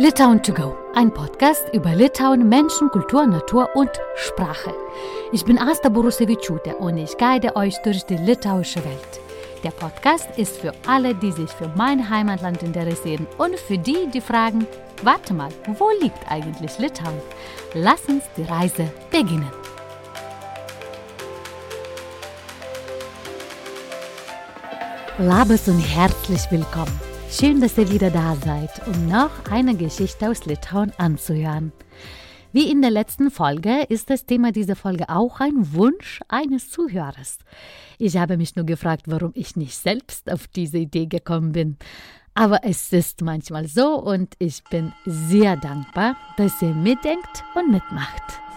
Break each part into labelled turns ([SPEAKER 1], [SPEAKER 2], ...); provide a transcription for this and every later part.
[SPEAKER 1] Litauen to go, ein Podcast über Litauen, Menschen, Kultur, Natur und Sprache. Ich bin Asta Borusevičiūtė und ich guide euch durch die litauische Welt. Der Podcast ist für alle, die sich für mein Heimatland interessieren und für die, die fragen, warte mal, wo liegt eigentlich Litauen? Lass uns die Reise beginnen. Labas und herzlich willkommen. Schön, dass ihr wieder da seid, um noch eine Geschichte aus Litauen anzuhören. Wie in der letzten Folge ist das Thema dieser Folge auch ein Wunsch eines Zuhörers. Ich habe mich nur gefragt, warum ich nicht selbst auf diese Idee gekommen bin. Aber es ist manchmal so und ich bin sehr dankbar, dass ihr mitdenkt und mitmacht.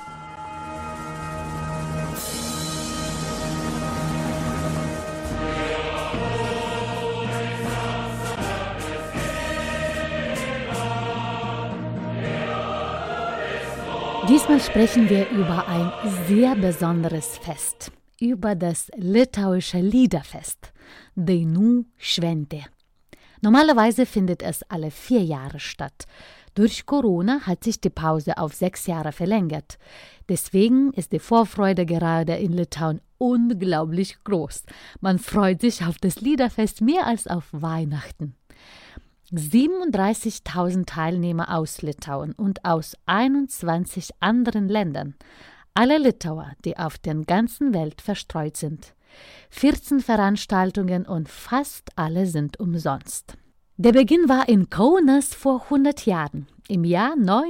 [SPEAKER 1] Diesmal sprechen wir über ein sehr besonderes Fest, über das litauische Liederfest, Dainų šventė. Normalerweise findet es alle 4 Jahre statt. Durch Corona hat sich die Pause auf 6 Jahre verlängert. Deswegen ist die Vorfreude gerade in Litauen unglaublich groß. Man freut sich auf das Liederfest mehr als auf Weihnachten. 37.000 Teilnehmer aus Litauen und aus 21 anderen Ländern. Alle Litauer, die auf der ganzen Welt verstreut sind. 14 Veranstaltungen und fast alle sind umsonst. Der Beginn war in Kaunas vor 100 Jahren, im Jahr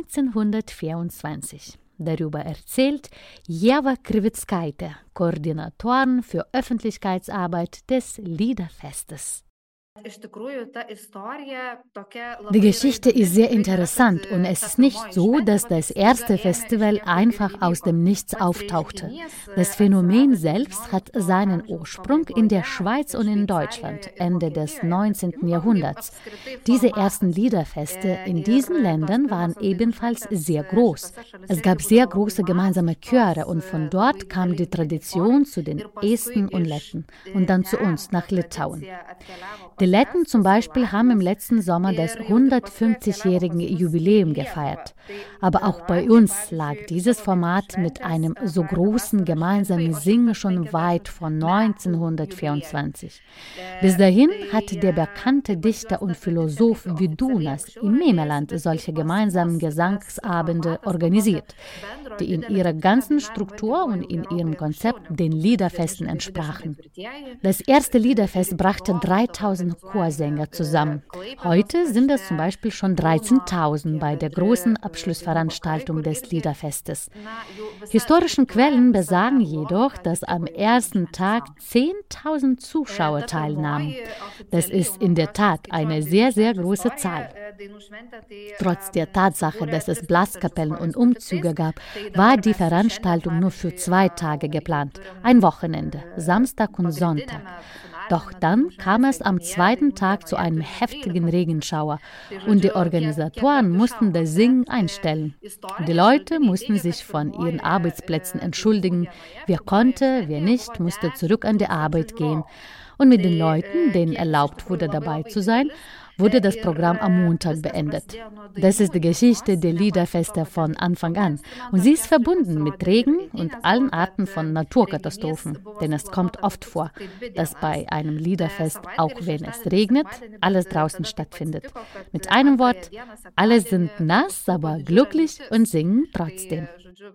[SPEAKER 1] 1924. Darüber erzählt Ieva Krivickaitė, Koordinatorin für Öffentlichkeitsarbeit des Liederfestes. Die Geschichte ist sehr interessant und es ist nicht so, dass das erste Festival einfach aus dem Nichts auftauchte. Das Phänomen selbst hat seinen Ursprung in der Schweiz und in Deutschland, Ende des 19. Jahrhunderts. Diese ersten Liederfeste in diesen Ländern waren ebenfalls sehr groß. Es gab sehr große gemeinsame Chöre und von dort kam die Tradition zu den Esten und Letten und dann zu uns nach Litauen. Die Letten zum Beispiel haben im letzten Sommer das 150-jährige Jubiläum gefeiert. Aber auch bei uns lag dieses Format mit einem so großen gemeinsamen Singen schon weit vor 1924. Bis dahin hat der bekannte Dichter und Philosoph Vydūnas im Memeland solche gemeinsamen Gesangsabende organisiert, die in ihrer ganzen Struktur und in ihrem Konzept den Liederfesten entsprachen. Das erste Liederfest brachte 3.000 Chorsänger zusammen. Heute sind es zum Beispiel schon 13.000 bei der großen Abschlussveranstaltung des Liederfestes. Historischen Quellen besagen jedoch, dass am ersten Tag 10.000 Zuschauer teilnahmen. Das ist in der Tat eine sehr, sehr große Zahl. Trotz der Tatsache, dass es Blaskapellen und Umzüge gab, war die Veranstaltung nur für 2 Tage geplant, ein Wochenende, Samstag und Sonntag. Doch dann kam es am 2. Tag zu einem heftigen Regenschauer und die Organisatoren mussten das Singen einstellen. Die Leute mussten sich von ihren Arbeitsplätzen entschuldigen. Wer konnte, wer nicht, musste zurück an die Arbeit gehen. Und mit den Leuten, denen erlaubt wurde, dabei zu sein, wurde das Programm am Montag beendet. Das ist die Geschichte der Liederfeste von Anfang an. Und sie ist verbunden mit Regen und allen Arten von Naturkatastrophen. Denn es kommt oft vor, dass bei einem Liederfest, auch wenn es regnet, alles draußen stattfindet. Mit einem Wort, alle sind nass, aber glücklich und singen trotzdem.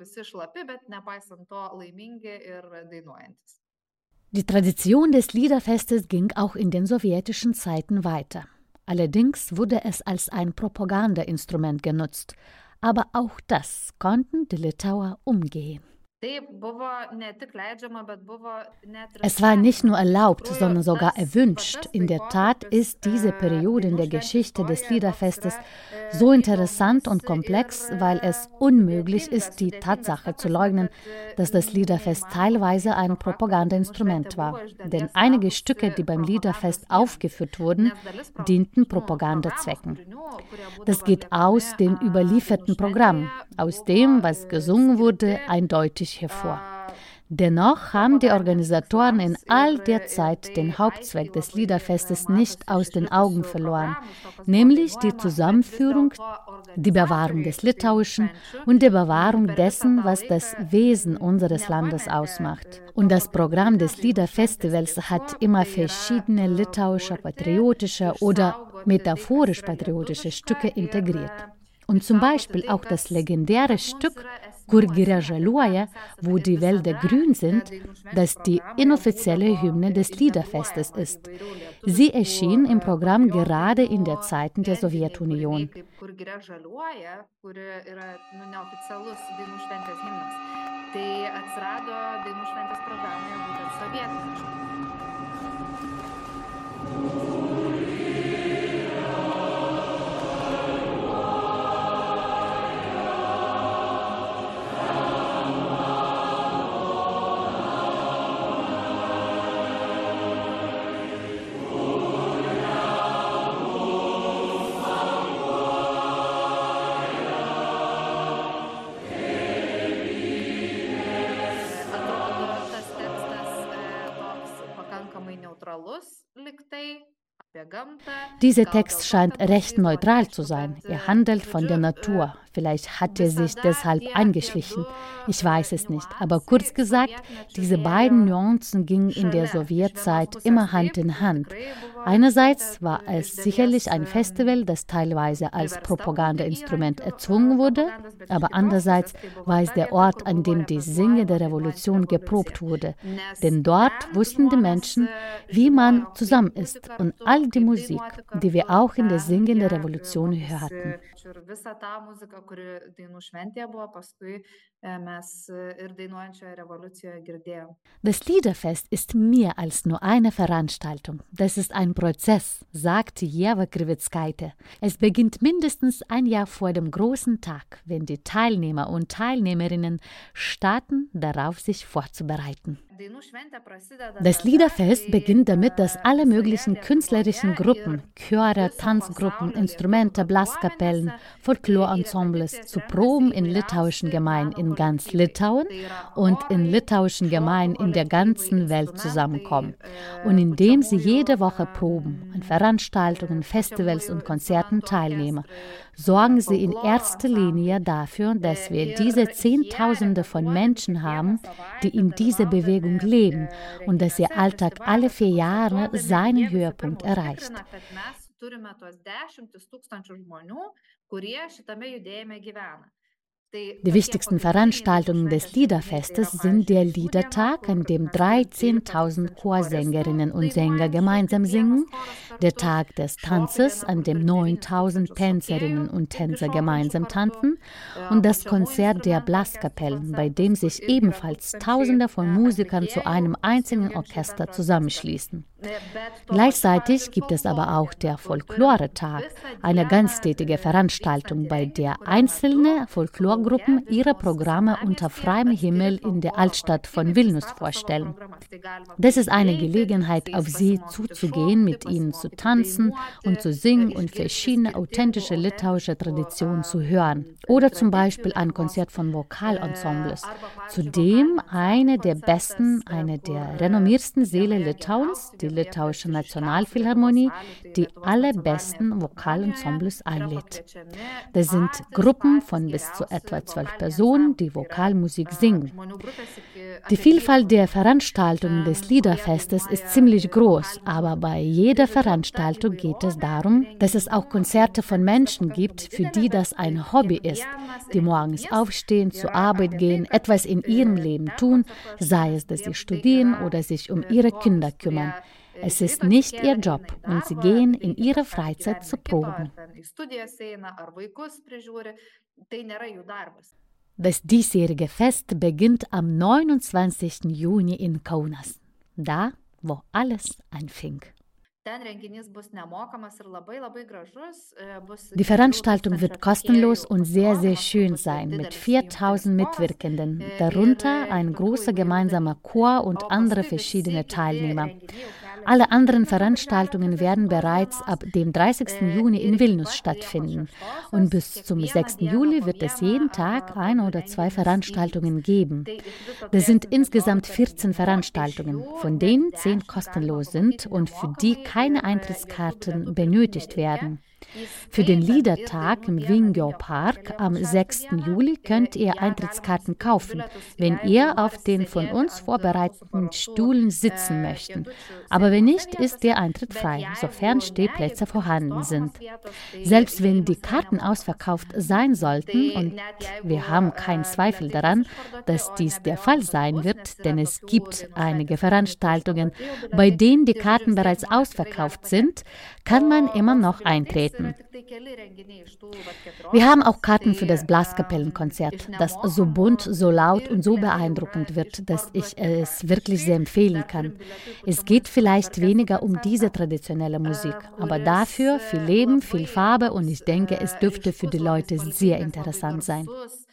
[SPEAKER 1] Die Tradition des Liederfestes ging auch in den sowjetischen Zeiten weiter. Allerdings wurde es als ein Propagandainstrument genutzt. Aber auch das konnten die Litauer umgehen. Es war nicht nur erlaubt, sondern sogar erwünscht. In der Tat ist diese Periode in der Geschichte des Liederfestes so interessant und komplex, weil es unmöglich ist, die Tatsache zu leugnen, dass das Liederfest teilweise ein Propagandainstrument war. Denn einige Stücke, die beim Liederfest aufgeführt wurden, dienten Propagandazwecken. Das geht aus dem überlieferten Programm, aus dem, was gesungen wurde, eindeutig hervor. Dennoch haben die Organisatoren in all der Zeit den Hauptzweck des Liederfestes nicht aus den Augen verloren, nämlich die Zusammenführung, die Bewahrung des Litauischen und die Bewahrung dessen, was das Wesen unseres Landes ausmacht. Und das Programm des Liederfestivals hat immer verschiedene litauische, patriotische oder metaphorisch-patriotische Stücke integriert. Und zum Beispiel auch das legendäre Stück Kur giria žaliuoja, wo die Wälder grün sind, das die inoffizielle Hymne des Liederfestes ist. Sie erschien im Programm gerade in der Zeiten der Sowjetunion. Dieser Text scheint recht neutral zu sein. Er handelt von der Natur. Vielleicht hat er sich deshalb eingeschlichen. Ich weiß es nicht. Aber kurz gesagt, diese beiden Nuancen gingen in der Sowjetzeit immer Hand in Hand. Einerseits war es sicherlich ein Festival, das teilweise als Propagandainstrument erzwungen wurde, aber andererseits war es der Ort, an dem die Singe der Revolution geprobt wurde. Denn dort wussten die Menschen, wie man zusammen ist und all die Musik, die wir auch in der Singe der Revolution hörten. Das Liederfest ist mehr als nur eine Veranstaltung. Das ist ein Prozess, sagt Jeva Krivitskaite. Es beginnt mindestens ein Jahr vor dem großen Tag, wenn die Teilnehmer und Teilnehmerinnen starten, darauf sich vorzubereiten. Das Liederfest beginnt damit, dass alle möglichen künstlerischen Gruppen, Chöre, Tanzgruppen, Instrumente, Blaskapellen, Folklore-Ensembles zu Proben in litauischen Gemeinden in ganz Litauen und in litauischen Gemeinden in der ganzen Welt zusammenkommen. Und indem sie jede Woche proben, an Veranstaltungen, Festivals und Konzerten teilnehmen, sorgen sie in erster Linie dafür, dass wir diese Zehntausende von Menschen haben, die in dieser Bewegung leben und dass ihr Alltag alle 4 Jahre seinen Höhepunkt erreicht. Die wichtigsten Veranstaltungen des Liederfestes sind der Liedertag, an dem 13.000 Chorsängerinnen und Sänger gemeinsam singen, der Tag des Tanzes, an dem 9.000 Tänzerinnen und Tänzer gemeinsam tanzen und das Konzert der Blaskapellen, bei dem sich ebenfalls Tausende von Musikern zu einem einzigen Orchester zusammenschließen. Gleichzeitig gibt es aber auch der Folklore-Tag, eine ganztägige Veranstaltung, bei der einzelne Folklorgruppen ihre Programme unter freiem Himmel in der Altstadt von Vilnius vorstellen. Das ist eine Gelegenheit, auf sie zuzugehen, mit ihnen zu tanzen und zu singen und verschiedene authentische litauische Traditionen zu hören. Oder zum Beispiel ein Konzert von Vokalensembles. Zudem eine der renommiersten Säle Litauens, die Litauische Nationalphilharmonie, die alle besten Vokalensembles einlädt. Das sind Gruppen von bis zu etwa 12 Personen, die Vokalmusik singen. Die Vielfalt der Veranstaltungen des Liederfestes ist ziemlich groß, aber bei jeder Veranstaltung geht es darum, dass es auch Konzerte von Menschen gibt, für die das ein Hobby ist, die morgens aufstehen, zur Arbeit gehen, etwas in ihrem Leben tun, sei es, dass sie studieren oder sich um ihre Kinder kümmern. Es ist nicht ihr Job und sie gehen in ihre Freizeit zu Proben. Das diesjährige Fest beginnt am 29. Juni in Kaunas, da, wo alles anfing. Die Veranstaltung wird kostenlos und sehr, sehr schön sein, mit 4.000 Mitwirkenden, darunter ein großer gemeinsamer Chor und andere verschiedene Teilnehmer. Alle anderen Veranstaltungen werden bereits ab dem 30. Juni in Vilnius stattfinden. Und bis zum 6. Juli wird es jeden Tag 1 oder 2 Veranstaltungen geben. Das sind insgesamt 14 Veranstaltungen, von denen 10 kostenlos sind und für die keine Eintrittskarten benötigt werden. Für den Liedertag im Vingio Park am 6. Juli könnt ihr Eintrittskarten kaufen, wenn ihr auf den von uns vorbereiteten Stühlen sitzen möchtet. Aber wenn nicht, ist der Eintritt frei, sofern Stehplätze vorhanden sind. Selbst wenn die Karten ausverkauft sein sollten, und wir haben keinen Zweifel daran, dass dies der Fall sein wird, denn es gibt einige Veranstaltungen, bei denen die Karten bereits ausverkauft sind, kann man immer noch eintreten. Wir haben auch Karten für das Blaskapellenkonzert, das so bunt, so laut und so beeindruckend wird, dass ich es wirklich sehr empfehlen kann. Es geht vielleicht weniger um diese traditionelle Musik, aber dafür viel Leben, viel Farbe und ich denke, es dürfte für die Leute sehr interessant sein.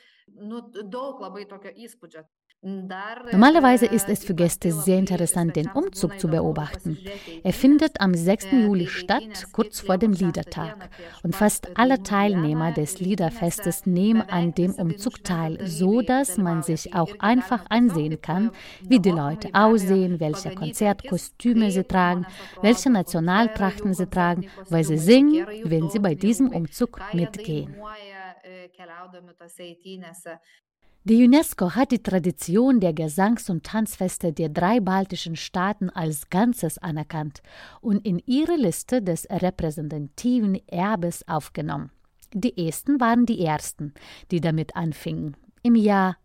[SPEAKER 1] Normalerweise ist es für Gäste sehr interessant, den Umzug zu beobachten. Er findet am 6. Juli statt, kurz vor dem Liedertag. Und fast alle Teilnehmer des Liederfestes nehmen an dem Umzug teil, so dass man sich auch einfach ansehen kann, wie die Leute aussehen, welche Konzertkostüme sie tragen, welche Nationaltrachten sie tragen, weil sie singen, wenn sie bei diesem Umzug mitgehen. Die UNESCO hat die Tradition der Gesangs- und Tanzfeste der 3 baltischen Staaten als Ganzes anerkannt und in ihre Liste des repräsentativen Erbes aufgenommen. Die Esten waren die ersten, die damit anfingen, im Jahr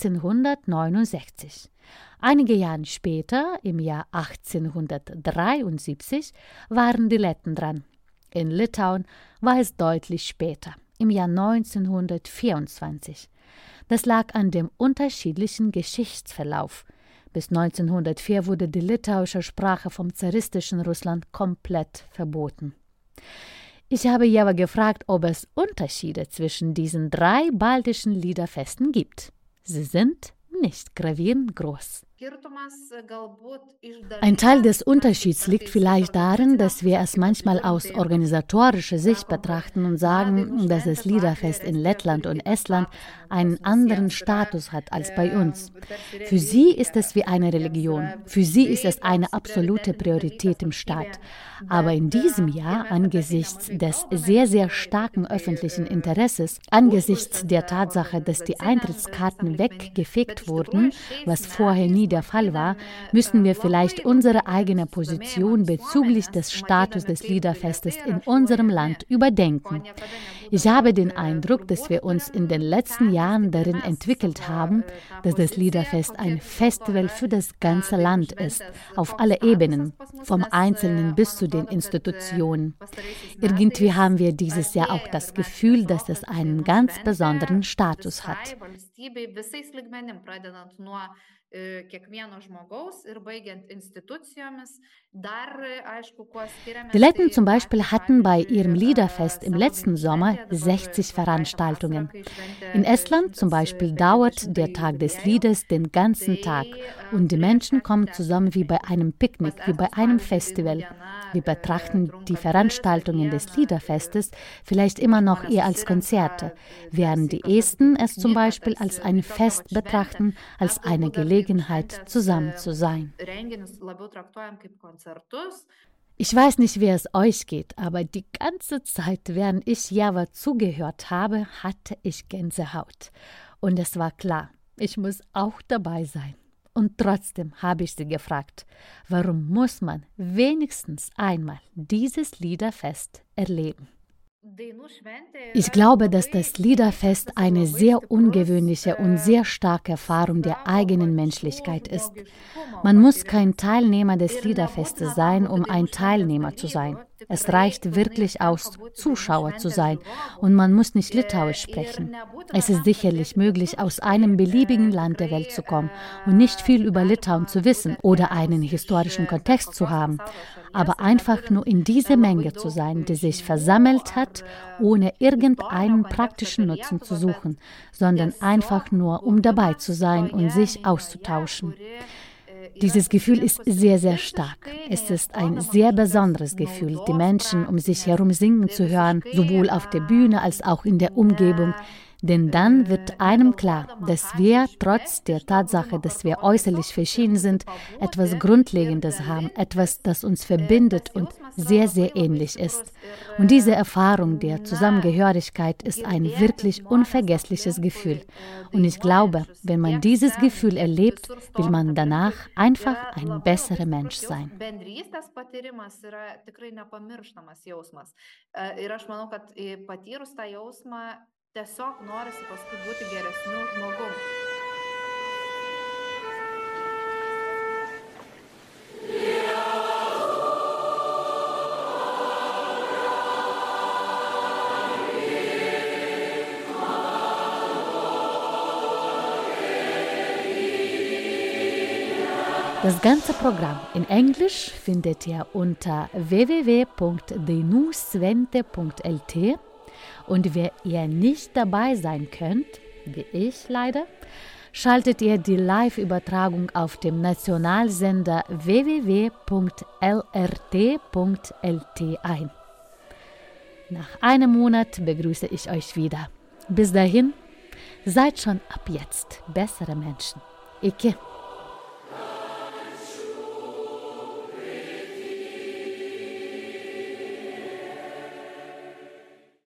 [SPEAKER 1] 1869. Einige Jahre später, im Jahr 1873, waren die Letten dran. In Litauen war es deutlich später, im Jahr 1924. Das lag an dem unterschiedlichen Geschichtsverlauf. Bis 1904 wurde die litauische Sprache vom zaristischen Russland komplett verboten. Ich habe Jeva gefragt, ob es Unterschiede zwischen diesen 3 baltischen Liederfesten gibt. Sie sind nicht gravierend groß. Ein Teil des Unterschieds liegt vielleicht darin, dass wir es manchmal aus organisatorischer Sicht betrachten und sagen, dass das Liederfest in Lettland und Estland einen anderen Status hat als bei uns. Für sie ist es wie eine Religion. Für sie ist es eine absolute Priorität im Staat. Aber in diesem Jahr, angesichts des sehr, sehr starken öffentlichen Interesses, angesichts der Tatsache, dass die Eintrittskarten weggefegt wurden, was vorher nie der Fall war, müssen wir vielleicht unsere eigene Position bezüglich des Status des Liederfestes in unserem Land überdenken. Ich habe den Eindruck, dass wir uns in den letzten Jahren darin entwickelt haben, dass das Liederfest ein Festival für das ganze Land ist, auf alle Ebenen, vom Einzelnen bis zu den Institutionen. Irgendwie haben wir dieses Jahr auch das Gefühl, dass es einen ganz besonderen Status hat. Die Letten zum Beispiel hatten bei ihrem Liederfest im letzten Sommer 60 Veranstaltungen. In Estland zum Beispiel dauert der Tag des Liedes den ganzen Tag und die Menschen kommen zusammen wie bei einem Picknick, wie bei einem Festival. Wir betrachten die Veranstaltungen des Liederfestes vielleicht immer noch eher als Konzerte, während die Esten es zum Beispiel als ein Fest betrachten, als eine Gelegenheit, zusammen zu sein. Ich weiß nicht, wie es euch geht, aber die ganze Zeit, während ich Jeva zugehört habe, hatte ich Gänsehaut. Und es war klar, ich muss auch dabei sein. Und trotzdem habe ich sie gefragt, warum muss man wenigstens einmal dieses Liederfest erleben? Ich glaube, dass das Liederfest eine sehr ungewöhnliche und sehr starke Erfahrung der eigenen Menschlichkeit ist. Man muss kein Teilnehmer des Liederfestes sein, um ein Teilnehmer zu sein. Es reicht wirklich aus, Zuschauer zu sein und man muss nicht Litauisch sprechen. Es ist sicherlich möglich, aus einem beliebigen Land der Welt zu kommen und nicht viel über Litauen zu wissen oder einen historischen Kontext zu haben, aber einfach nur in dieser Menge zu sein, die sich versammelt hat, ohne irgendeinen praktischen Nutzen zu suchen, sondern einfach nur, um dabei zu sein und sich auszutauschen. Dieses Gefühl ist sehr, sehr stark. Es ist ein sehr besonderes Gefühl, die Menschen um sich herum singen zu hören, sowohl auf der Bühne als auch in der Umgebung. Denn dann wird einem klar, dass wir trotz der Tatsache, dass wir äußerlich verschieden sind, etwas Grundlegendes haben, etwas, das uns verbindet und sehr, sehr ähnlich ist. Und diese Erfahrung der Zusammengehörigkeit ist ein wirklich unvergessliches Gefühl. Und ich glaube, wenn man dieses Gefühl erlebt, will man danach einfach ein besserer Mensch sein.
[SPEAKER 2] Tiesiog norisi paskui būti geresniu žmogum.
[SPEAKER 1] Das ganze Programm in Englisch findet ihr unter www.denusvente.lt. Und wenn ihr nicht dabei sein könnt, wie ich leider, schaltet ihr die Live-Übertragung auf dem Nationalsender www.lrt.lt ein. Nach einem Monat begrüße ich euch wieder. Bis dahin, seid schon ab jetzt bessere Menschen. Ike.